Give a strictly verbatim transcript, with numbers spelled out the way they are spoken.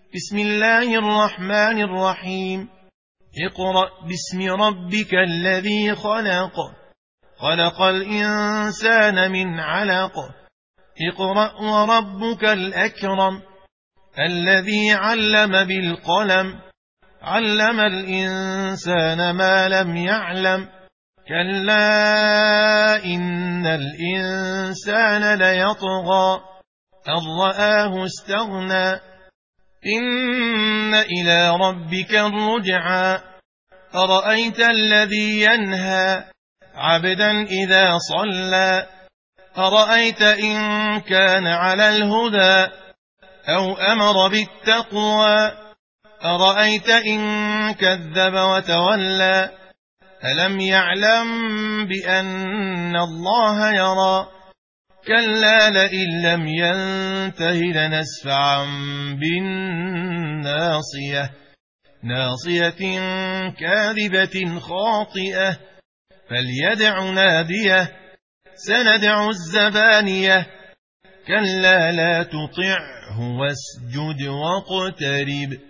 بسم الله الرحمن الرحيم. اقرأ باسم ربك الذي خلق خلق الإنسان من علق اقرأ وربك الأكرم الذي علم بالقلم علم الإنسان ما لم يعلم كلا إن الإنسان ليطغى أن رآه استغنى إن إلى ربك الرجعى أرأيت الذي ينهى عبدا إذا صلى أرأيت إن كان على الهدى أو أمر بالتقوى أرأيت إن كذب وتولى ألم يعلم بأن الله يرى كلا لئن لم ينته لنسفعا بالناصية ناصية كاذبة خاطئة فليدع ناديه سندع الزبانية كلا لا تطعه واسجد واقترب